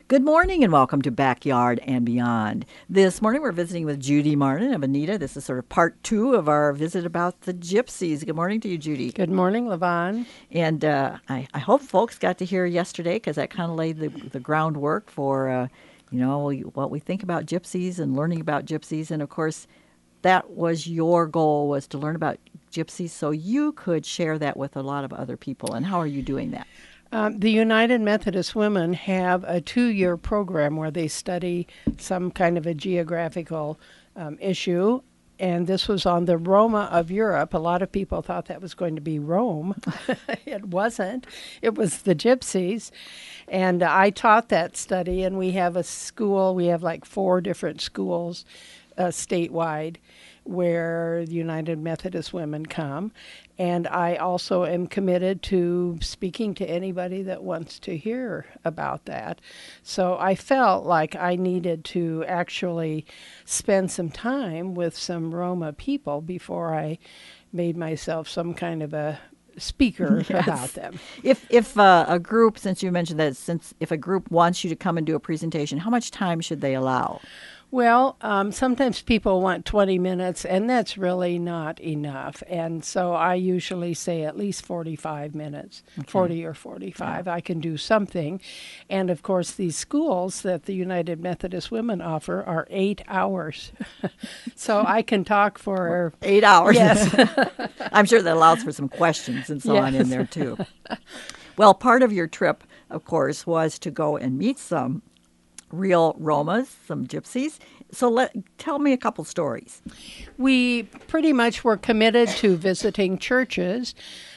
Good morning and welcome to Backyard and Beyond. This morning we're visiting with Judy Martin of Anita. This is sort of part 2 of our visit about the Gypsies. Good morning to you, Judy. Good morning, LaVon. And I hope folks got to hear yesterday because that kind of laid the groundwork for, what we think about Gypsies and learning about Gypsies. And, of course, that was your goal, was to learn about Gypsies so you could share that with a lot of other people. And how are you doing that? The United Methodist Women have a 2-year program where they study some kind of a geographical issue, and this was on the Roma of Europe. A lot of people thought that was going to be Rome. It wasn't. It was the Gypsies, and I taught that study, and we have a school. We have like 4 different schools statewide where the United Methodist Women come. And I also am committed to speaking to anybody that wants to hear about that. So I felt like I needed to actually spend some time with some Roma people before I made myself some kind of a speaker about them. If a group, since you mentioned that, if a group wants you to come and do a presentation, how much time should they allow? Well, sometimes people want 20 minutes, and that's really not enough. And so I usually say at least 45 minutes, okay. 40 or 45. Yeah. I can do something. And, of course, these schools that the United Methodist Women offer are 8 hours. So I can talk for 8 hours. Yes. I'm sure that allows for some questions and so on in there, too. Well, part of your trip, of course, was to go and meet some real Romas, some Gypsies. So tell me a couple stories. We pretty much were committed to visiting churches,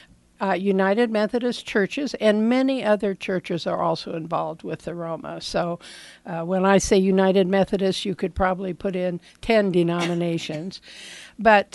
United Methodist churches, and many other churches are also involved with the Roma. So when I say United Methodist, you could probably put in 10 denominations. But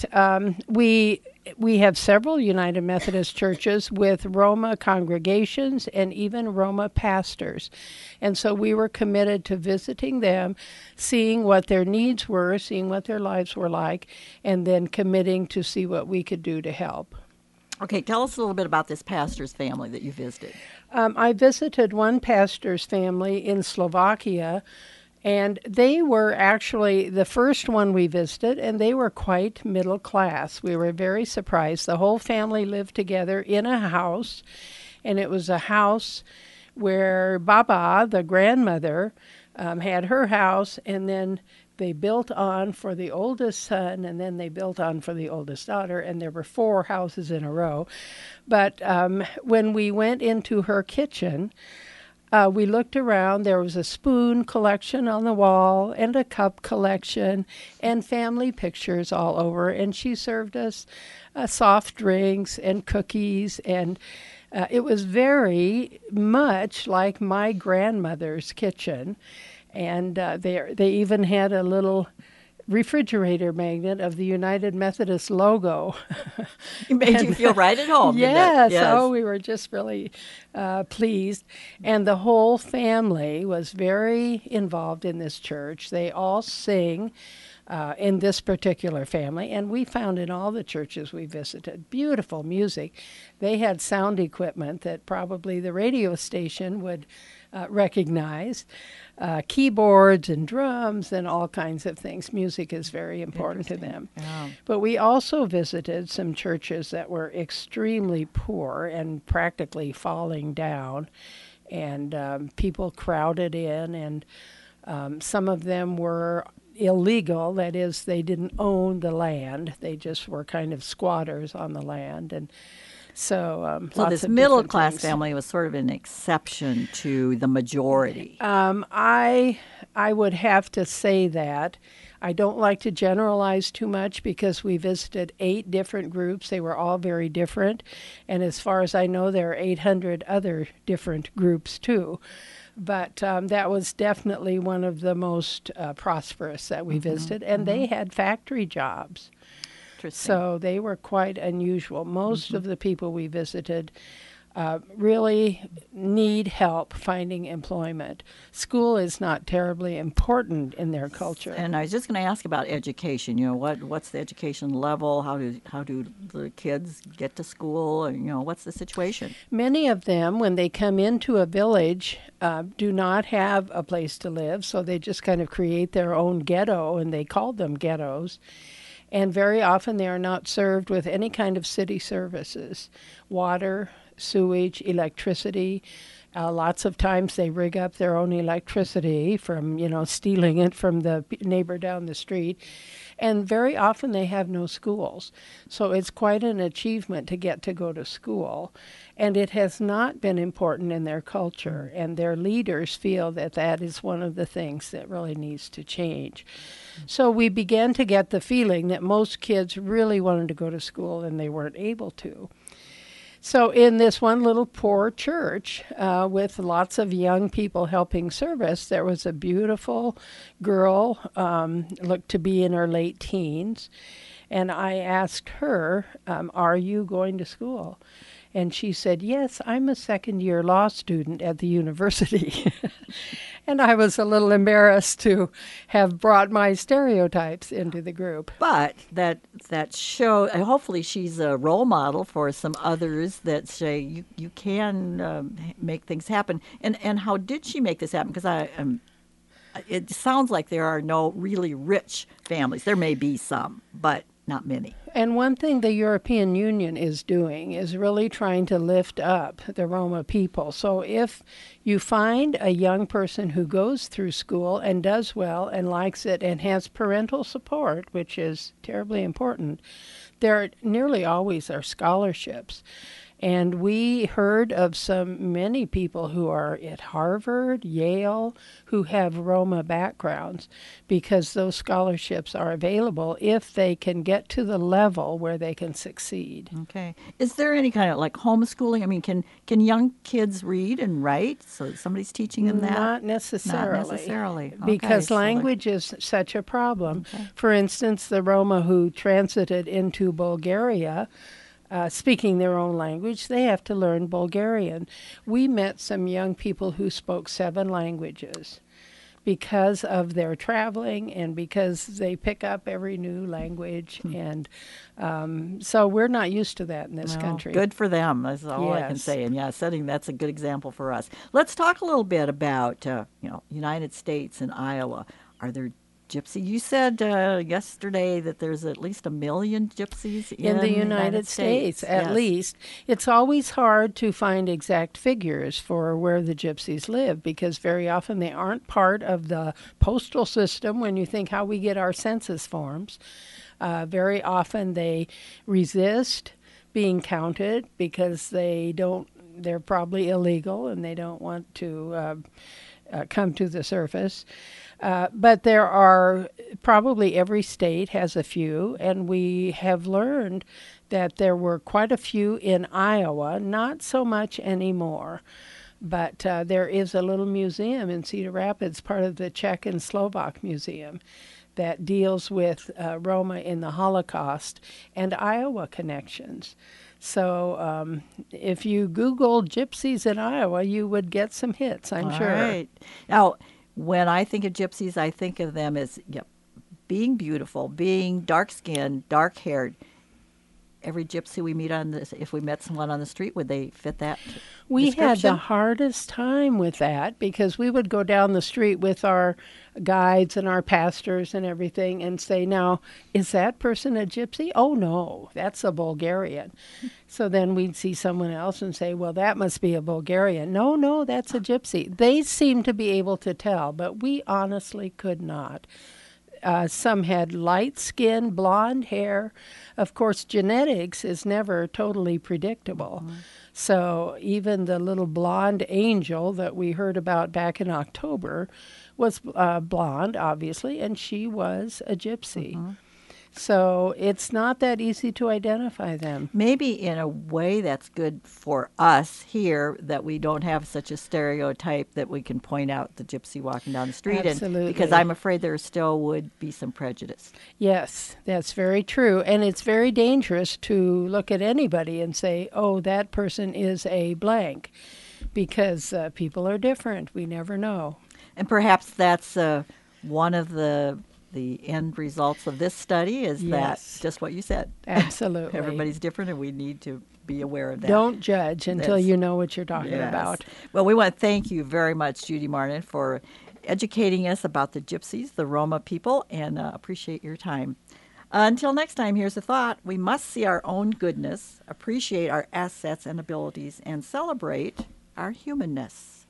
we have several United Methodist churches with Roma congregations and even Roma pastors. And so we were committed to visiting them, seeing what their needs were, seeing what their lives were like, and then committing to see what we could do to help. Okay, tell us a little bit about this pastor's family that you visited. I visited one pastor's family in Slovakia, and they were actually the first one we visited, and they were quite middle class. We were very surprised. The whole family lived together in a house, and it was a house where Baba, the grandmother, had her house, and then they built on for the oldest son, and then they built on for the oldest daughter, and there were 4 houses in a row. But when we went into her kitchen, we looked around. There was a spoon collection on the wall and a cup collection and family pictures all over. And she served us soft drinks and cookies. And it was very much like my grandmother's kitchen. And they even had a little refrigerator magnet of the United Methodist logo. It made you feel right at home, yes, didn't it? Yes. Oh, we were just really pleased. And the whole family was very involved in this church. They all sing in this particular family, and we found in all the churches we visited beautiful music. They had sound equipment that probably the radio station would recognize, keyboards and drums and all kinds of things. Music is very important to them. Yeah. But we also visited some churches that were extremely poor and practically falling down, and people crowded in, and some of them were illegal. That is, they didn't own the land. They just were kind of squatters on the land. And so this middle-class family was sort of an exception to the majority. I would have to say that. I don't like to generalize too much because we visited 8 different groups. They were all very different. And as far as I know, there are 800 other different groups too. But that was definitely one of the most prosperous that we visited. And they had factory jobs. So they were quite unusual. Most of the people we visited really need help finding employment. School is not terribly important in their culture. And I was just going to ask about education. You know, what's the education level? How do the kids get to school? And, you know, what's the situation? Many of them, when they come into a village, do not have a place to live, so they just kind of create their own ghetto, and they call them ghettos. And very often they are not served with any kind of city services, water, sewage, electricity. Lots of times they rig up their own electricity from, stealing it from the neighbor down the street. And very often they have no schools. So it's quite an achievement to get to go to school. And it has not been important in their culture. And their leaders feel that that is one of the things that really needs to change. So we began to get the feeling that most kids really wanted to go to school and they weren't able to. So in this one little poor church with lots of young people helping service, there was a beautiful girl, looked to be in her late teens, and I asked her, are you going to school? And she said, yes, I'm a second-year law student at the university. And I was a little embarrassed to have brought my stereotypes into the group. But that show, hopefully she's a role model for some others that say you can make things happen. And how did she make this happen? Because it sounds like there are no really rich families. There may be some, but not many. And one thing the European Union is doing is really trying to lift up the Roma people. So if you find a young person who goes through school and does well and likes it and has parental support, which is terribly important, there nearly always are scholarships. And we heard of many people who are at Harvard, Yale, who have Roma backgrounds because those scholarships are available if they can get to the level where they can succeed. Okay. Is there any kind of like homeschooling? I mean, can young kids read and write? So somebody's teaching them that? Not necessarily. Not necessarily. Because okay, language is such a problem. Okay. For instance, the Roma who transited into Bulgaria, speaking their own language, they have to learn Bulgarian. We met some young people who spoke 7 languages because of their traveling and because they pick up every new language. And so we're not used to that in this country. Good for them. That's all I can say. And that's a good example for us. Let's talk a little bit about United States and Iowa. Are there Gypsy? You said yesterday that there's at least 1 million gypsies in the United States, at yes. least. It's always hard to find exact figures for where the gypsies live because very often they aren't part of the postal system when you think how we get our census forms. Very often they resist being counted because they're probably illegal and they don't want to come to the surface. But there are probably every state has a few, and we have learned that there were quite a few in Iowa, not so much anymore. But there is a little museum in Cedar Rapids, part of the Czech and Slovak Museum, that deals with Roma in the Holocaust and Iowa connections. So if you Google gypsies in Iowa, you would get some hits, I'm sure. All right. Now, when I think of gypsies, I think of them as being beautiful, being dark-skinned, dark-haired. Every gypsy we meet if we met someone on the street, would they fit that We had description? the hardest time with that because we would go down the street with our guides and our pastors and everything and say, now, is that person a gypsy? Oh, no, that's a Bulgarian. So then we'd see someone else and say, well, that must be a Bulgarian. No, that's a gypsy. They seemed to be able to tell, but we honestly could not. Some had light skin, blonde hair. Of course, genetics is never totally predictable. Mm-hmm. So even the little blonde angel that we heard about back in October was blonde, obviously, and she was a gypsy. Mm-hmm. So it's not that easy to identify them. Maybe in a way that's good for us here that we don't have such a stereotype that we can point out the gypsy walking down the street. Absolutely. And because I'm afraid there still would be some prejudice. Yes, that's very true. And it's very dangerous to look at anybody and say, oh, that person is a blank, because people are different. We never know. And perhaps that's one of the end results of this study is Yes. that just what you said. Absolutely. Everybody's different, and we need to be aware of that. Don't judge until That's- you know what you're talking Yes. about. Well, we want to thank you very much, Judy Martin, for educating us about the Gypsies, the Roma people, and appreciate your time. Until next time, here's a thought. We must see our own goodness, appreciate our assets and abilities, and celebrate our humanness.